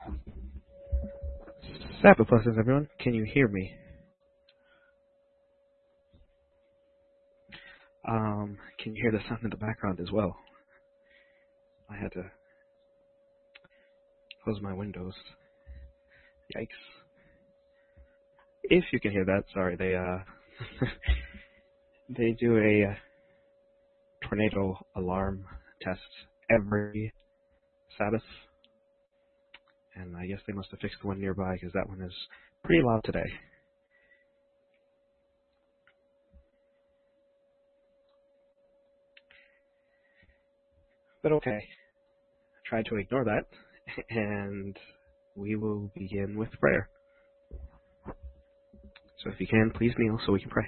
Sabbath blessings, everyone. Can you hear me? Can you hear the sound in the background as well? I had to close my windows. Yikes. If you can hear that, sorry, they do a tornado alarm test every Sabbath, and I guess they must have fixed the one nearby because that one is pretty loud today. But okay, I tried to ignore that, and we will begin with prayer. So if you can, please kneel so we can pray.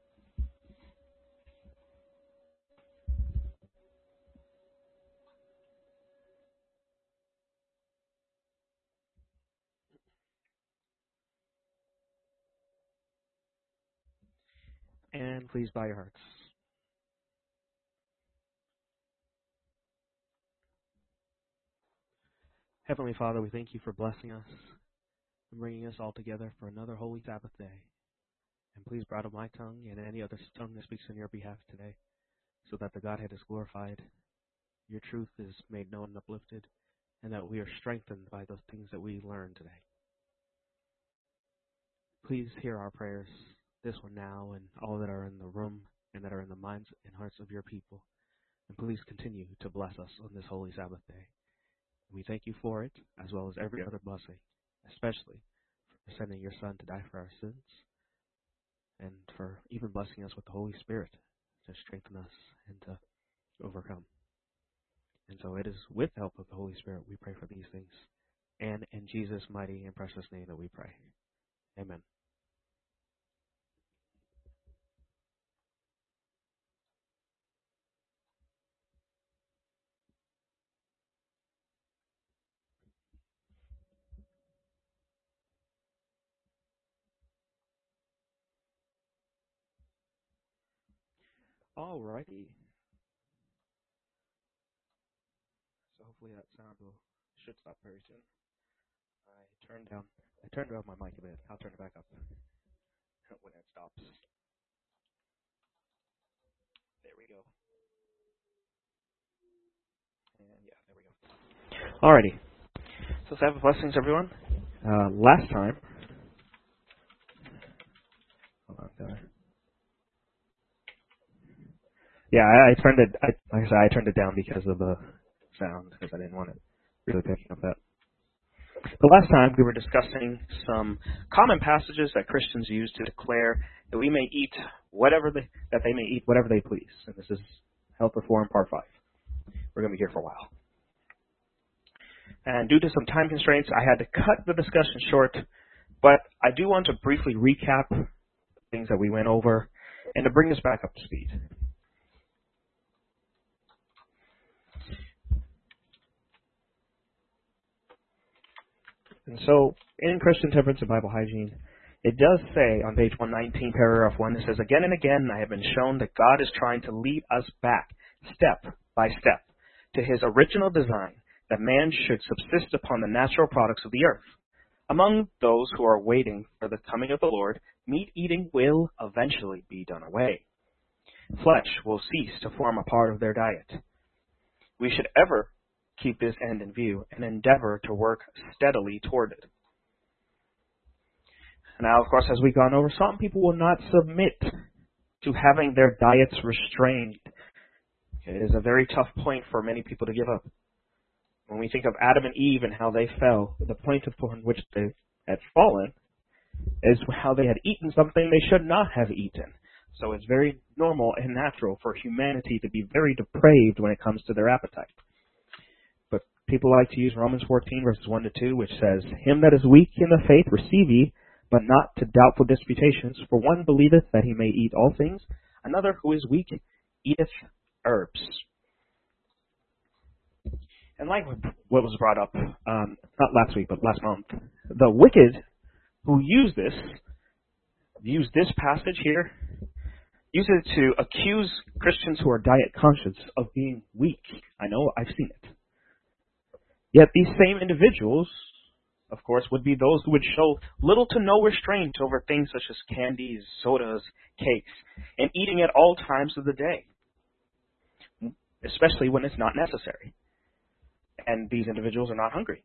And please bow your hearts. Heavenly Father, we thank you for blessing us and bringing us all together for another holy Sabbath day. And please bridle my tongue and any other tongue that speaks on your behalf today, so that the Godhead is glorified, your truth is made known and uplifted, and that we are strengthened by those things that we learn today. Please hear our prayers, this one now, and all that are in the room and that are in the minds and hearts of your people. And please continue to bless us on this holy Sabbath day. We thank you for it, as well as every other blessing, especially for sending your Son to die for our sins, and for even blessing us with the Holy Spirit to strengthen us and to overcome. And so it is with the help of the Holy Spirit we pray for these things. And in Jesus' mighty and precious name that we pray. Amen. Alrighty. So hopefully that sound should stop very soon. I turned down my mic a bit. I'll turn it back up when it stops. There we go. And yeah, there we go. Alrighty. So Sabbath blessings, everyone. Last time. Hold on, there. Yeah, I turned it. Like I said, I turned it down because of the sound, because I didn't want it really picking up that. The last time we were discussing some common passages that Christians use to declare that we may eat that they may eat whatever they please. And this is Health Reform Part 5. We're going to be here for a while. And due to some time constraints, I had to cut the discussion short, but I do want to briefly recap the things that we went over and to bring us back up to speed. And so, in Christian Temperance and Bible Hygiene, it does say on page 119, paragraph 1, it says, "Again and again I have been shown that God is trying to lead us back, step by step, to his original design, that man should subsist upon the natural products of the earth. Among those who are waiting for the coming of the Lord, meat eating will eventually be done away. Flesh will cease to form a part of their diet. We should ever keep this end in view and endeavor to work steadily toward it." Now, of course, as we've gone over, some people will not submit to having their diets restrained. It is a very tough point for many people to give up. When we think of Adam and Eve and how they fell, the point upon which they had fallen is how they had eaten something they should not have eaten. So it's very normal and natural for humanity to be very depraved when it comes to their appetite. But people like to use Romans 14, verses 1 to 2, which says, "Him that is weak in the faith receive ye, but not to doubtful disputations. For one believeth that he may eat all things, another who is weak eateth herbs." And like what was brought up, not last week, but last month, the wicked who use this passage here, use it to accuse Christians who are diet conscious of being weak. I know, I've seen it. Yet these same individuals of course, would be those who would show little to no restraint over things such as candies, sodas, cakes, and eating at all times of the day, especially when it's not necessary, and these individuals are not hungry.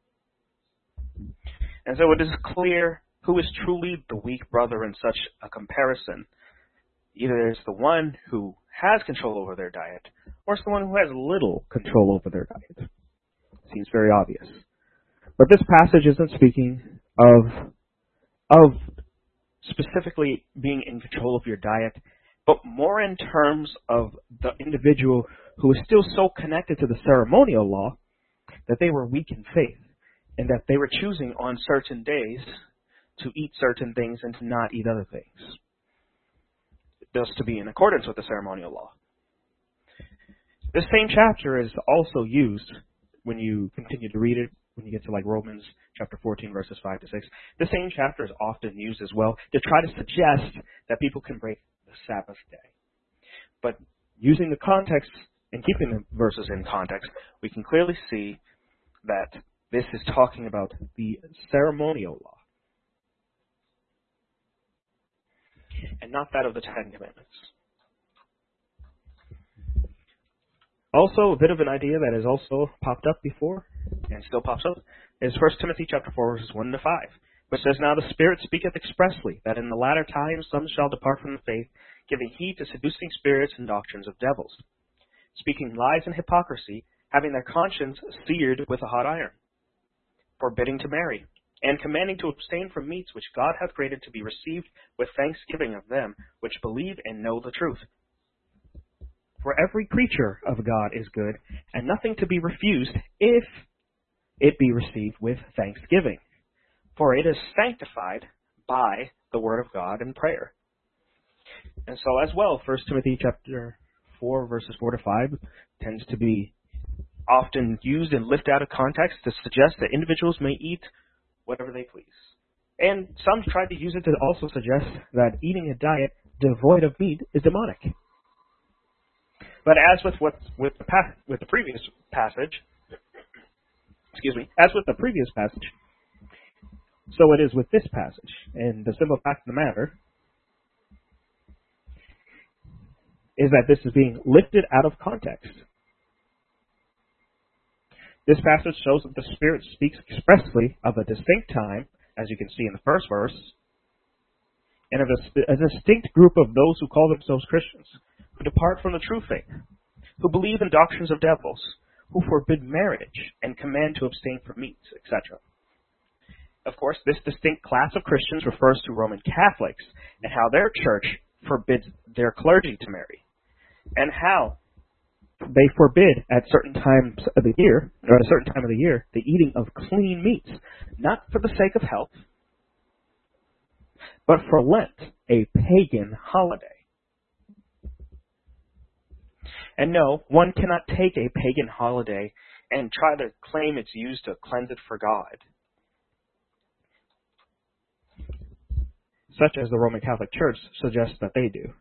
And so it is clear who is truly the weak brother in such a comparison. Either it's the one who has control over their diet, or it's the one who has little control over their diet. Seems very obvious. But this passage isn't speaking of specifically being in control of your diet, but more in terms of the individual who is still so connected to the ceremonial law that they were weak in faith, and that they were choosing on certain days to eat certain things and to not eat other things, just to be in accordance with the ceremonial law. This same chapter is also used when you continue to read it, when you get to like Romans chapter 14, verses 5 to 6. The same chapter is often used as well to try to suggest that people can break the Sabbath day. But using the context and keeping the verses in context, we can clearly see that this is talking about the ceremonial law and not that of the Ten Commandments. Also, a bit of an idea that has also popped up before and still pops up is 1 Timothy chapter 4, verses 1 to 5, which says, "Now the Spirit speaketh expressly, that in the latter times some shall depart from the faith, giving heed to seducing spirits and doctrines of devils, speaking lies and hypocrisy, having their conscience seared with a hot iron, forbidding to marry, and commanding to abstain from meats which God hath created to be received with thanksgiving of them which believe and know the truth. For every creature of God is good, and nothing to be refused if it be received with thanksgiving. For it is sanctified by the word of God and prayer." And so as well, 1 Timothy chapter 4, verses 4 to 5 tends to be often used and lifted out of context to suggest that individuals may eat whatever they please. And some tried to use it to also suggest that eating a diet devoid of meat is demonic. But as with the previous passage, so it is with this passage. And the simple fact of the matter is that this is being lifted out of context. This passage shows that the Spirit speaks expressly of a distinct time, as you can see in the first verse, and of a distinct group of those who call themselves Christians, who depart from the true faith, who believe in doctrines of devils, who forbid marriage and command to abstain from meats, etc. Of course, this distinct class of Christians refers to Roman Catholics and how their church forbids their clergy to marry, and how they forbid at certain times of the year, or at a certain time of the year, the eating of clean meats, not for the sake of health, but for Lent, a pagan holiday. And no, one cannot take a pagan holiday and try to claim it's used to cleanse it for God, such as the Roman Catholic Church suggests that they do.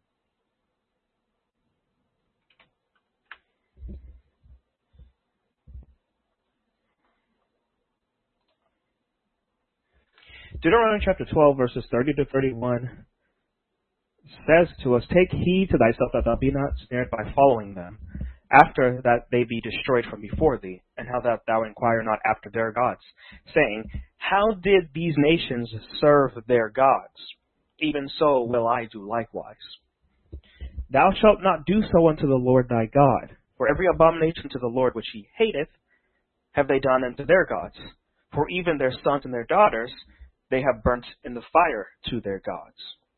Deuteronomy chapter 12, verses 30 to 31 says to us, "Take heed to thyself that thou be not snared by following them, after that they be destroyed from before thee, and how that thou inquire not after their gods, saying, How did these nations serve their gods? Even so will I do likewise. Thou shalt not do so unto the Lord thy God, for every abomination to the Lord which he hateth have they done unto their gods, for even their sons and their daughters they have burnt in the fire to their gods."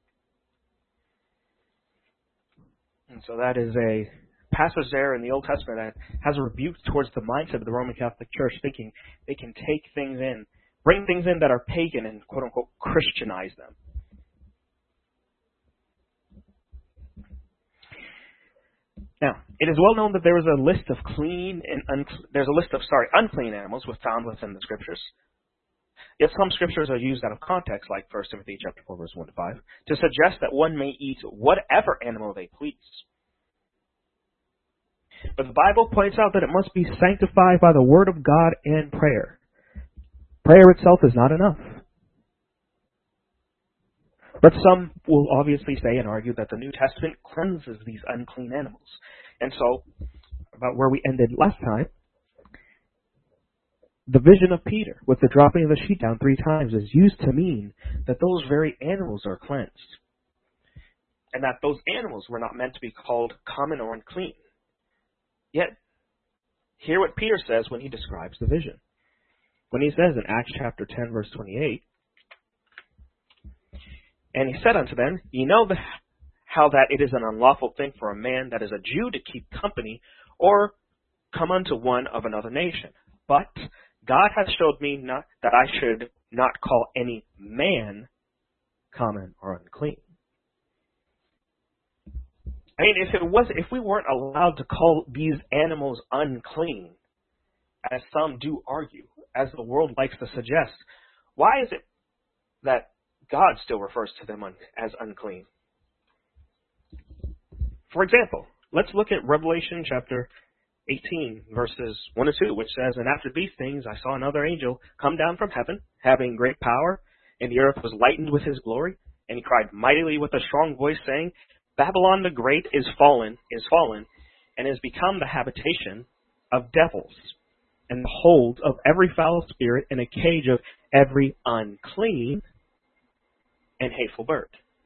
And so that is a passage there in the Old Testament that has a rebuke towards the mindset of the Roman Catholic Church, thinking they can take things in, bring things in that are pagan and quote-unquote Christianize them. Now, it is well known that there is a list of unclean animals found within the Scriptures. Yet some Scriptures are used out of context, like 1 Timothy chapter 4, verse 1 to 5, to suggest that one may eat whatever animal they please. But the Bible points out that it must be sanctified by the Word of God and prayer. Prayer itself is not enough. But some will obviously say and argue that the New Testament cleanses these unclean animals. And so, about where we ended last time, the vision of Peter with the dropping of the sheet down 3 times is used to mean that those very animals are cleansed. And that those animals were not meant to be called common or unclean. Yet, hear what Peter says when he describes the vision. When he says in Acts chapter 10, verse 28, "And he said unto them, Ye know how that it is an unlawful thing for a man that is a Jew to keep company, or come unto one of another nation. But God hath showed me not that I should not call any man common or unclean." I mean, if we weren't allowed to call these animals unclean, as some do argue, as the world likes to suggest, why is it that God still refers to them as unclean? For example, let's look at Revelation chapter 18, verses 1 and 2, which says, "And after these things I saw another angel come down from heaven, having great power, and the earth was lightened with his glory. And he cried mightily with a strong voice, saying, Babylon the Great is fallen, and is become the habitation of devils, and the hold of every foul spirit, and a cage of every unclean and hateful bird."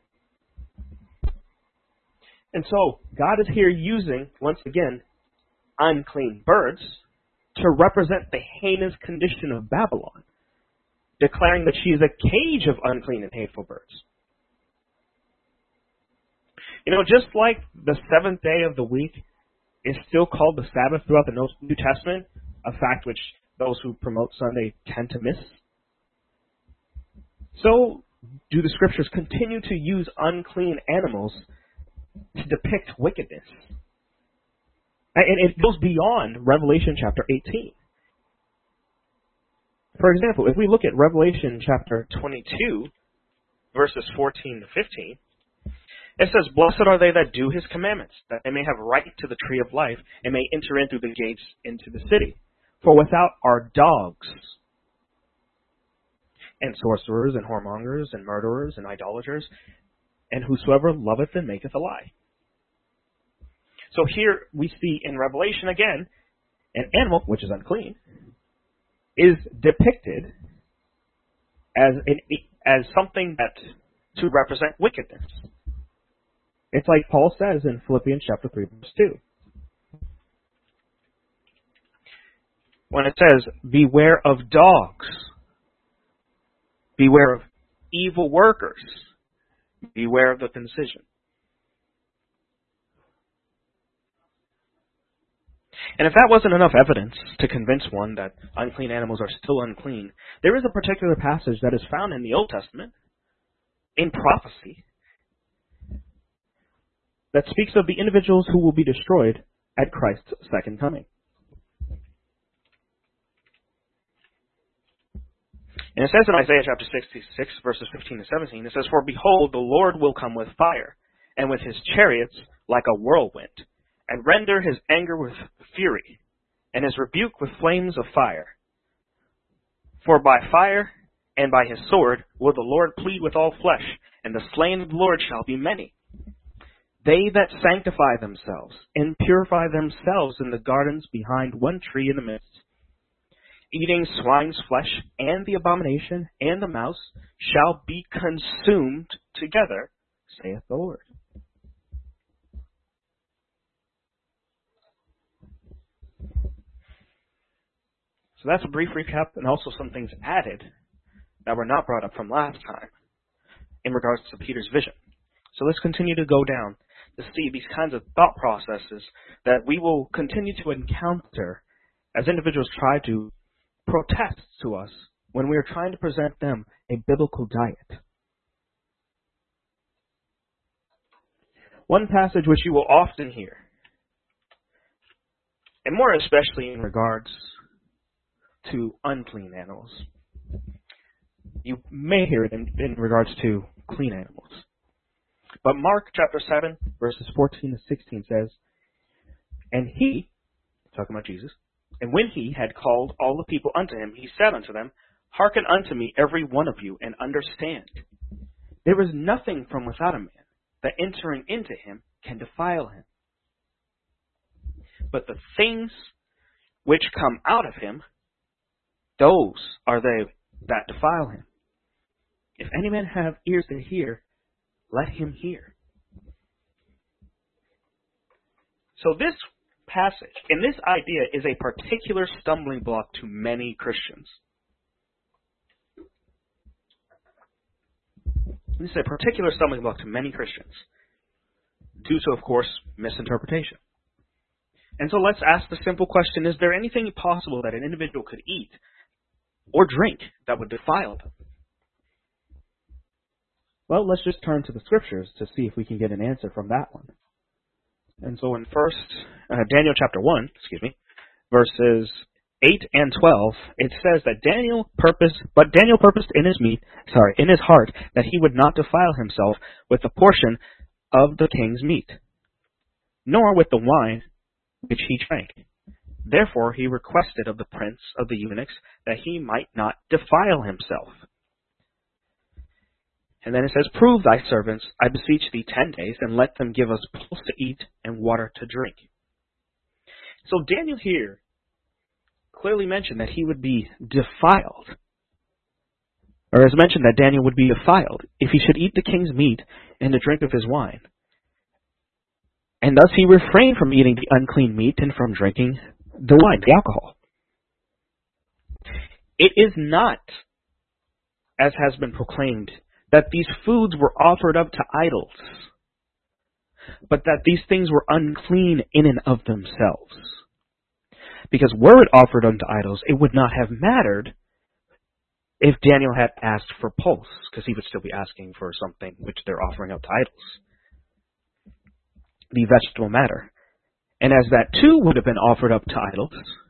And so, God is here using, once again, unclean birds to represent the heinous condition of Babylon, declaring that she is a cage of unclean and hateful birds. You know, just like the 7th day of the week is still called the Sabbath throughout the New Testament, a fact which those who promote Sunday tend to miss, so do the Scriptures continue to use unclean animals to depict wickedness. And it goes beyond Revelation chapter 18. For example, if we look at Revelation chapter 22, verses 14 to 15, it says, "Blessed are they that do his commandments, that they may have right to the tree of life, and may enter in through the gates into the city. For without are dogs, and sorcerers, and whoremongers, and murderers, and idolaters, and whosoever loveth and maketh a lie." So here we see in Revelation again, an animal, which is unclean, is depicted as something that to represent wickedness. It's like Paul says in Philippians chapter 3, verse 2. When it says, "Beware of dogs, beware of evil workers, beware of the concision." And if that wasn't enough evidence to convince one that unclean animals are still unclean, there is a particular passage that is found in the Old Testament, in prophecy, that speaks of the individuals who will be destroyed at Christ's second coming. And it says in Isaiah chapter 66, verses 15 to 17, it says, "For behold, the Lord will come with fire, and with his chariots like a whirlwind, and render his anger with fury, and his rebuke with flames of fire. For by fire and by his sword will the Lord plead with all flesh, and the slain of the Lord shall be many. They that sanctify themselves and purify themselves in the gardens behind one tree in the midst, eating swine's flesh and the abomination and the mouse shall be consumed together, saith the Lord." So that's a brief recap, and also some things added that were not brought up from last time in regards to Peter's vision. So let's continue to go down to see these kinds of thought processes that we will continue to encounter as individuals try to protest to us when we are trying to present them a biblical diet. One passage which you will often hear, and more especially in regards to unclean animals. You may hear it in regards to clean animals. But Mark chapter 7, verses 14 to 16 says, "And he," talking about Jesus, "and when he had called all the people unto him, he said unto them, Hearken unto me, every one of you, and understand. There is nothing from without a man that entering into him can defile him. But the things which come out of him, those are they that defile him. If any man have ears to hear, let him hear. So this passage and this idea is a particular stumbling block to many Christians. This is a particular stumbling block to many Christians due to, of course, misinterpretation. And so let's ask the simple question, is there anything possible that an individual could eat or drink that would defile them? Well, let's just turn to the scriptures to see if we can get an answer from that one. And so in Daniel chapter 1, verses 8 and 12, it says that Daniel purposed in his heart that he would not defile himself with the portion of the king's meat, nor with the wine which he drank. Therefore he requested of the prince of the eunuchs that he might not defile himself. And then it says, prove thy servants, I beseech thee, 10 days, and let them give us pulse to eat and water to drink. So Daniel here clearly mentioned that he would be defiled. Or as mentioned that Daniel would be defiled if he should eat the king's meat and the drink of his wine. And thus he refrained from eating the unclean meat and from drinking the wine, the alcohol. It is not, as has been proclaimed, that these foods were offered up to idols, but that these things were unclean in and of themselves. Because were it offered unto idols, it would not have mattered if Daniel had asked for pulse, because he would still be asking for something which they're offering up to idols, the vegetable matter. And as that too would have been offered up to idols,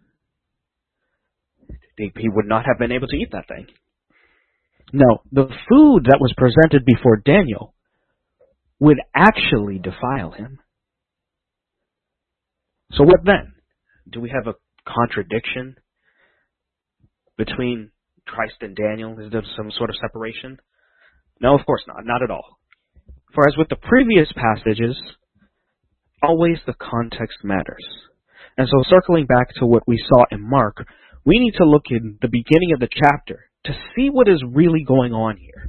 he would not have been able to eat that thing. No, the food that was presented before Daniel would actually defile him. So what then? Do we have a contradiction between Christ and Daniel? Is there some sort of separation? No, of course not. Not at all. For as with the previous passages, always the context matters. And so circling back to what we saw in Mark, we need to look in the beginning of the chapter to see what is really going on here.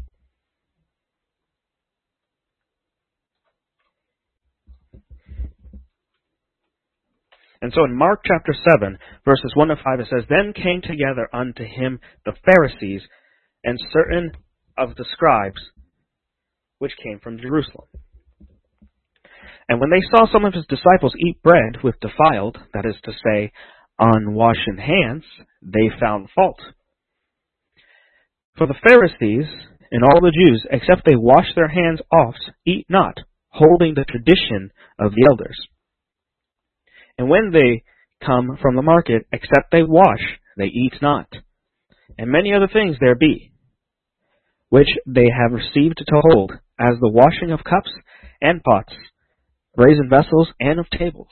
And so in Mark chapter 7, verses 1 to 5, it says, Then came together unto him the Pharisees and certain of the scribes, which came from Jerusalem. And when they saw some of his disciples eat bread with defiled, that is to say, unwashed hands, they found fault. For the Pharisees and all the Jews, except they wash their hands oft, eat not, holding the tradition of the elders. And when they come from the market, except they wash, they eat not. And many other things there be, which they have received to hold, as the washing of cups and pots, brazen vessels, and of tables.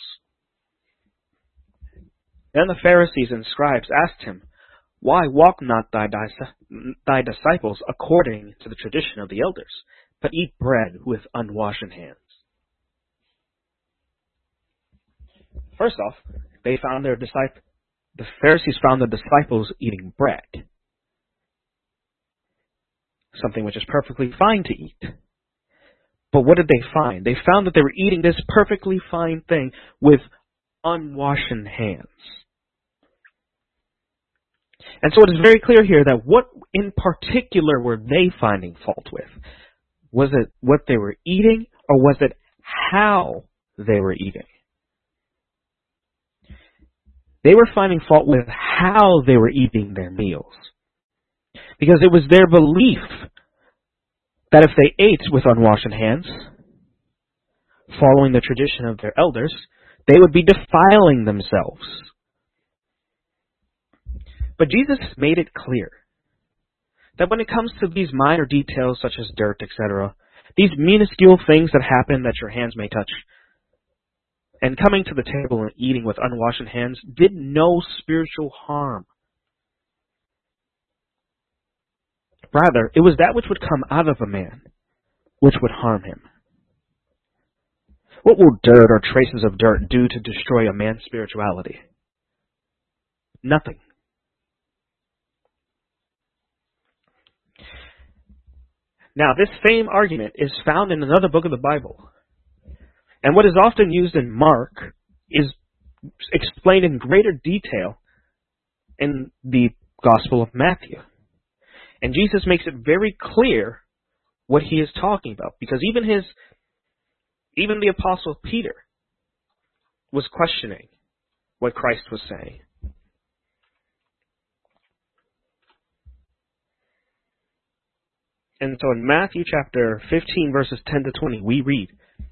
Then the Pharisees and scribes asked him, Why walk not thy disciples according to the tradition of the elders, but eat bread with unwashen hands? First off, the Pharisees found the disciples eating bread, something which is perfectly fine to eat. But what did they find? They found that they were eating this perfectly fine thing with unwashen hands. And so it is very clear here that what in particular were they finding fault with? Was it what they were eating, or was it how they were eating? They were finding fault with how they were eating their meals. Because it was their belief that if they ate with unwashed hands, following the tradition of their elders, they would be defiling themselves. But Jesus made it clear that when it comes to these minor details such as dirt, etc., these minuscule things that happen that your hands may touch, and coming to the table and eating with unwashed hands did no spiritual harm. Rather, it was that which would come out of a man, which would harm him. What will dirt or traces of dirt do to destroy a man's spirituality? Nothing. Now, this same argument is found in another book of the Bible. And what is often used in Mark is explained in greater detail in the Gospel of Matthew. And Jesus makes it very clear what he is talking about, because even the Apostle Peter was questioning what Christ was saying. And so in Matthew chapter 15, verses 10 to 20, we read,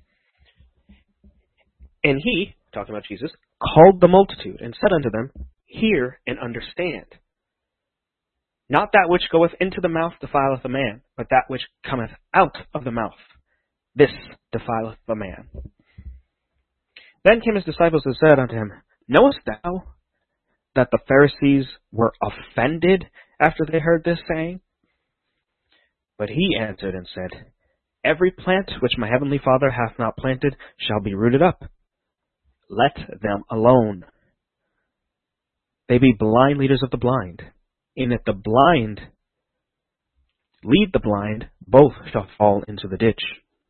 "And he," talking about Jesus, "called the multitude, and said unto them, Hear and understand. Not that which goeth into the mouth defileth a man, but that which cometh out of the mouth, this defileth a man. Then came his disciples and said unto him, Knowest thou that the Pharisees were offended after they heard this saying? But he answered and said, Every plant which my heavenly Father hath not planted shall be rooted up. Let them alone. They be blind leaders of the blind. And if the blind lead the blind, both shall fall into the ditch.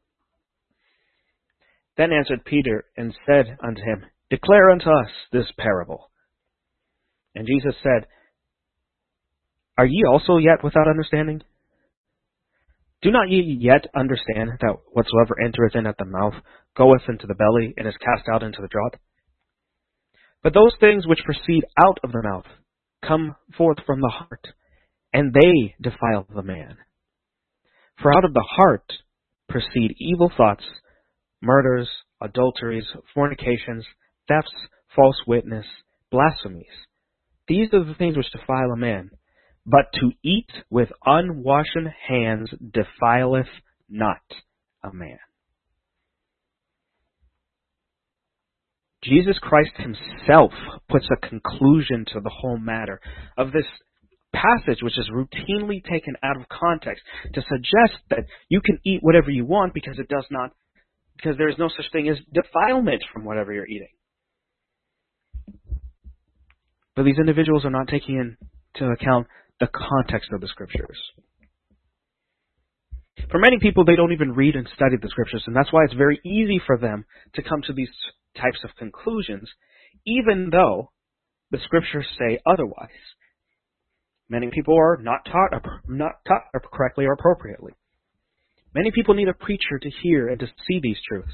Then answered Peter and said unto him, Declare unto us this parable. And Jesus said, Are ye also yet without understanding? Do not ye yet understand that whatsoever entereth in at the mouth goeth into the belly, and is cast out into the draught? But those things which proceed out of the mouth come forth from the heart, and they defile the man. For out of the heart proceed evil thoughts, murders, adulteries, fornications, thefts, false witness, blasphemies. These are the things which defile a man. But to eat with unwashen hands defileth not a man. Jesus Christ himself puts a conclusion to the whole matter of this passage, which is routinely taken out of context to suggest that you can eat whatever you want because there is no such thing as defilement from whatever you're eating. But these individuals are not taking into account the context of the Scriptures. For many people, they don't even read and study the Scriptures, and that's why it's very easy for them to come to these types of conclusions, even though the Scriptures say otherwise. Many people are not taught correctly or appropriately. Many people need a preacher to hear and to see these truths.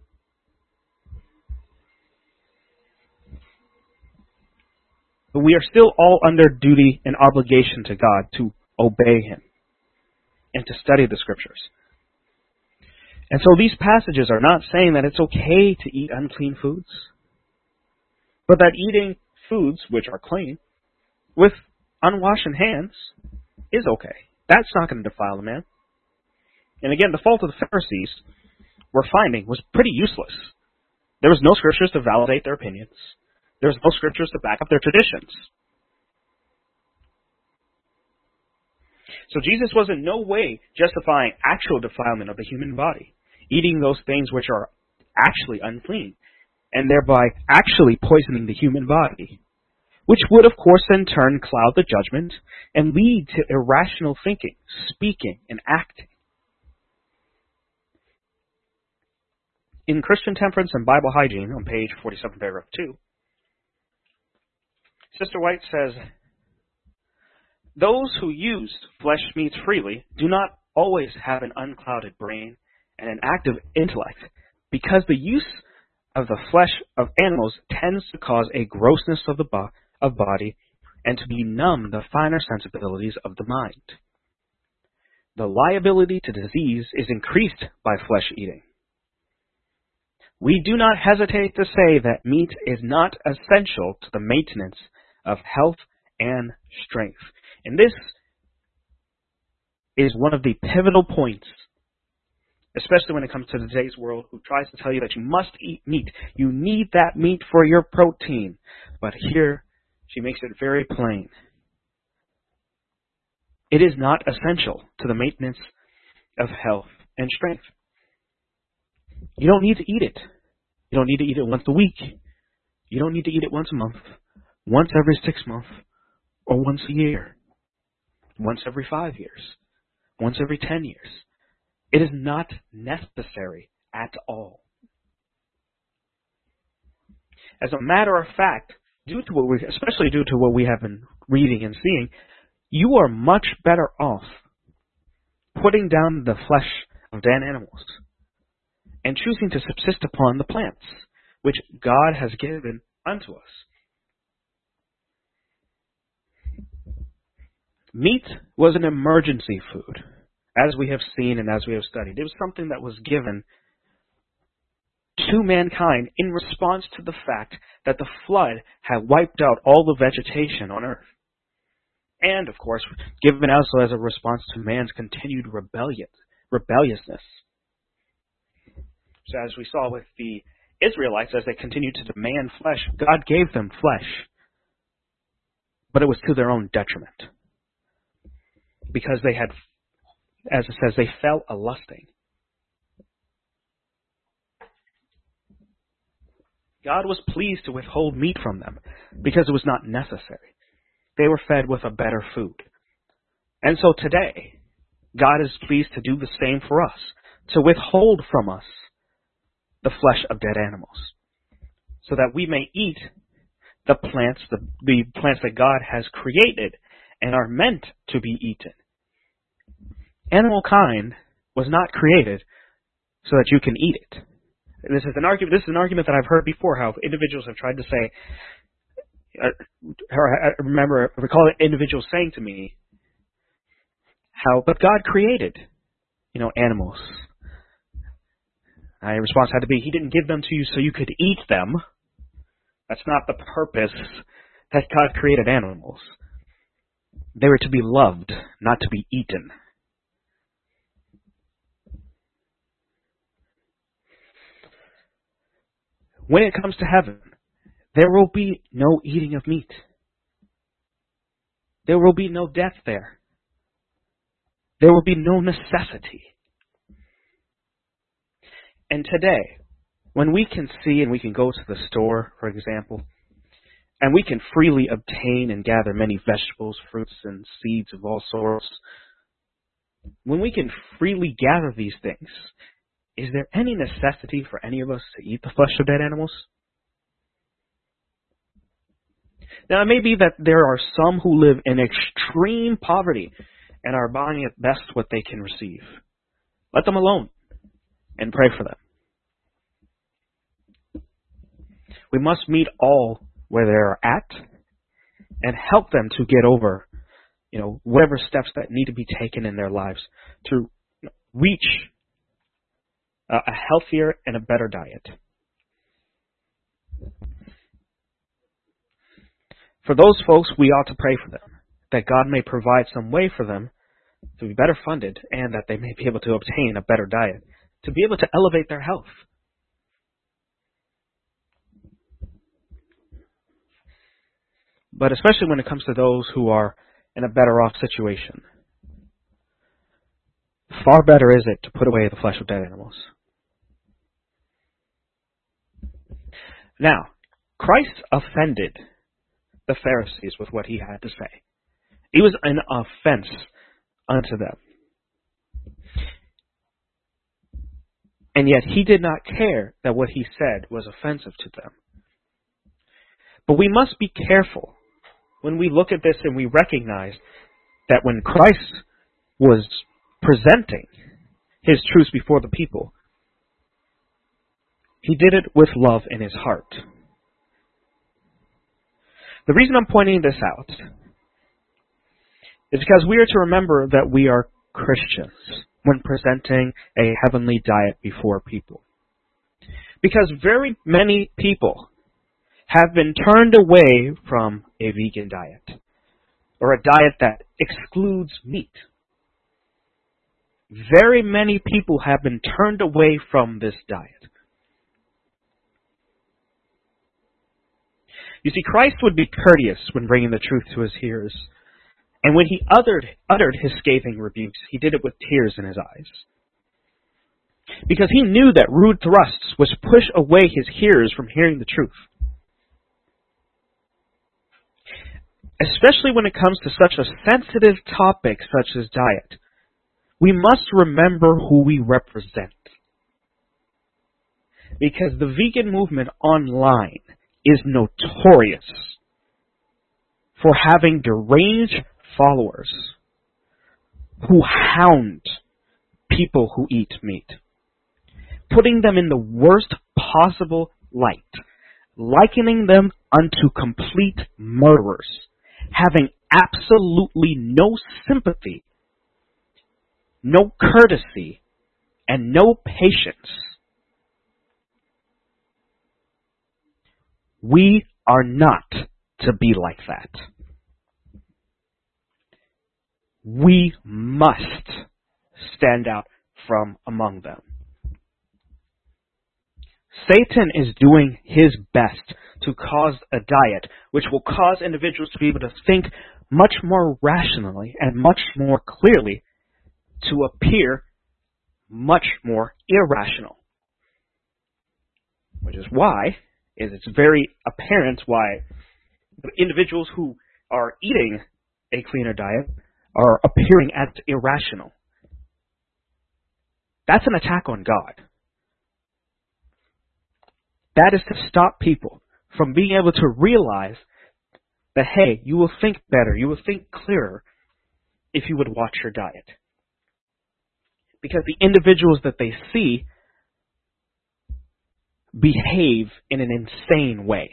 But we are still all under duty and obligation to God to obey Him and to study the Scriptures. And so these passages are not saying that it's okay to eat unclean foods, but that eating foods which are clean with unwashed hands is okay. That's not going to defile a man. And again, the fault of the Pharisees we're finding was pretty useless. There was no Scriptures to validate their opinions. There was no Scriptures to back up their traditions. So Jesus was in no way justifying actual defilement of the human body, eating those things which are actually unclean, and thereby actually poisoning the human body, which would, of course, in turn cloud the judgment and lead to irrational thinking, speaking, and acting. In Christian Temperance and Bible Hygiene, on page 47, paragraph 2, Sister White says, Those who use flesh meats freely do not always have an unclouded brain and an active intellect, because the use of the flesh of animals tends to cause a grossness of the body and to benumb the finer sensibilities of the mind. The liability to disease is increased by flesh eating. We do not hesitate to say that meat is not essential to the maintenance of health and strength. And this is one of the pivotal points, especially when it comes to today's world, who tries to tell you that you must eat meat. You need that meat for your protein. But here, she makes it very plain. It is not essential to the maintenance of health and strength. You don't need to eat it. You don't need to eat it once a week. You don't need to eat it once a month, once every 6 months, or once a year, once every 5 years, once every 10 years. It is not necessary at all. As a matter of fact, especially due to what we have been reading and seeing, you are much better off putting down the flesh of dead animals and choosing to subsist upon the plants which God has given unto us. Meat was an emergency food, as we have seen and as we have studied. It was something that was given to mankind in response to the fact that the flood had wiped out all the vegetation on earth. And, of course, given also as a response to man's continued rebelliousness. So as we saw with the Israelites, as they continued to demand flesh, God gave them flesh. But it was to their own detriment. Because they had, as it says, they fell a-lusting. God was pleased to withhold meat from them because it was not necessary. They were fed with a better food. And so today, God is pleased to do the same for us, to withhold from us the flesh of dead animals, so that we may eat the plants that God has created and are meant to be eaten. Animal kind was not created so that you can eat it. This is an argument that I've heard before, how individuals have tried to say, I recall individuals saying to me, but God created, animals. My response had to be, He didn't give them to you so you could eat them. That's not the purpose that God created animals. They were to be loved, not to be eaten. When it comes to heaven, there will be no eating of meat. There will be no death there. There will be no necessity. And today, when we can see and we can go to the store, for example, and we can freely obtain and gather many vegetables, fruits, and seeds of all sorts, when we can freely gather these things, is there any necessity for any of us to eat the flesh of dead animals? Now, it may be that there are some who live in extreme poverty and are buying at best what they can receive. Let them alone and pray for them. We must meet all where they are at and help them to get over, whatever steps that need to be taken in their lives to reach a healthier and a better diet. For those folks, we ought to pray for them, that God may provide some way for them to be better funded and that they may be able to obtain a better diet, to be able to elevate their health. But especially when it comes to those who are in a better off situation, far better is it to put away the flesh of dead animals. Now, Christ offended the Pharisees with what he had to say. It was an offense unto them. And yet he did not care that what he said was offensive to them. But we must be careful when we look at this and we recognize that when Christ was presenting his truths before the people, he did it with love in his heart. The reason I'm pointing this out is because we are to remember that we are Christians when presenting a heavenly diet before people. Because very many people have been turned away from a vegan diet or a diet that excludes meat. Very many people have been turned away from this diet. You see, Christ would be courteous when bringing the truth to his hearers, And when he uttered his scathing rebukes, he did it with tears in his eyes. Because he knew that rude thrusts would push away his hearers from hearing the truth. Especially when it comes to such a sensitive topic such as diet, we must remember who we represent. Because the vegan movement online is notorious for having deranged followers who hound people who eat meat, putting them in the worst possible light, likening them unto complete murderers, having absolutely no sympathy, no courtesy, and no patience. We are not to be like that. We must stand out from among them. Satan is doing his best to cause a diet which will cause individuals to be able to think much more rationally and much more clearly, to appear much more irrational. Which is why it's very apparent why the individuals who are eating a cleaner diet are appearing as irrational. That's an attack on God. That is to stop people from being able to realize that, hey, you will think better, you will think clearer if you would watch your diet. Because the individuals that they see behave in an insane way.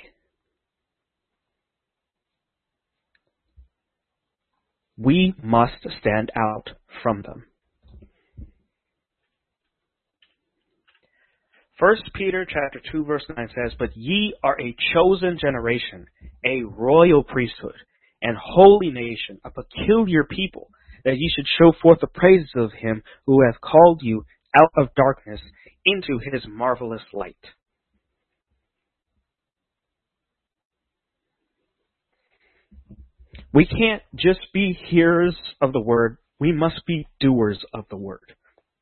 We must stand out from them. 1 Peter chapter 2 verse 9 says, "But ye are a chosen generation, a royal priesthood, and holy nation, a peculiar people, that ye should show forth the praises of him who hath called you out of darkness into his marvelous light." We can't just be hearers of the word, we must be doers of the word.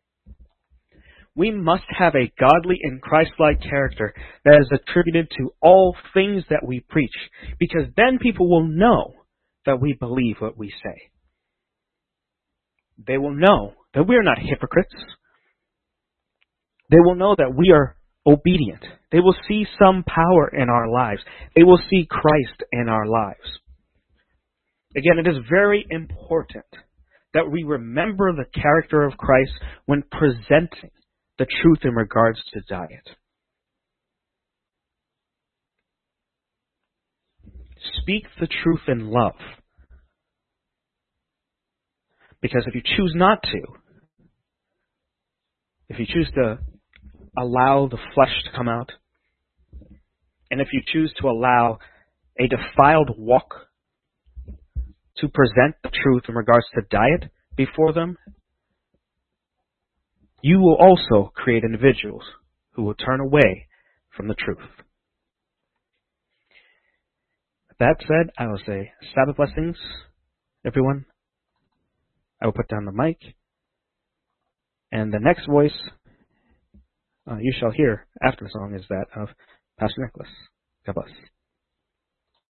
We must have a godly and Christ-like character that is attributed to all things that we preach, because then people will know that we believe what we say. They will know that we are not hypocrites. They will know that we are obedient. They will see some power in our lives. They will see Christ in our lives. Again, it is very important that we remember the character of Christ when presenting the truth in regards to diet. Speak the truth in love. Because if you choose not to, if you choose to allow the flesh to come out, and if you choose to allow a defiled walk to present the truth in regards to diet before them, you will also create individuals who will turn away from the truth. With that said, I will say Sabbath blessings, everyone. I will put down the mic. And the next voice you shall hear after the song is that of Pastor Nicholas. God bless.